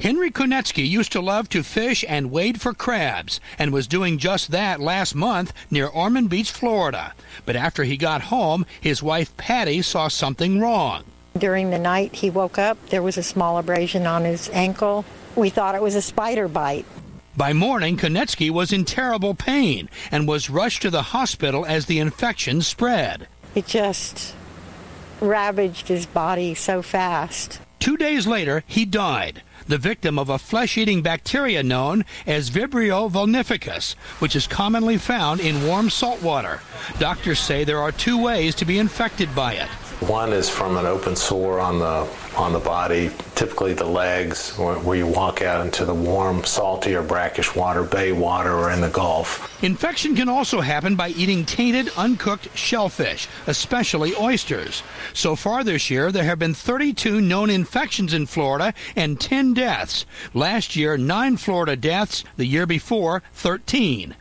Henry Konetsky used to love to fish and wade for crabs and was doing just that last month near Ormond Beach, Florida. But after he got home, his wife Patty saw something wrong. During the night, he woke up. There was a small abrasion on his ankle. We thought it was a spider bite. By morning, Konetsky was in terrible pain and was rushed to the hospital as the infection spread. It just ravaged his body so fast. 2 days later, he died, the victim of a flesh-eating bacteria known as Vibrio vulnificus, which is commonly found in warm salt water. Doctors say there are 2 ways to be infected by it. One is from an open sore on the body, typically the legs, where you walk out into the warm, salty or brackish water, bay water, or in the Gulf. Infection can also happen by eating tainted, uncooked shellfish, especially oysters. So far this year, there have been 32 known infections in Florida and 10 deaths. Last year, 9 Florida deaths. The year before, 13.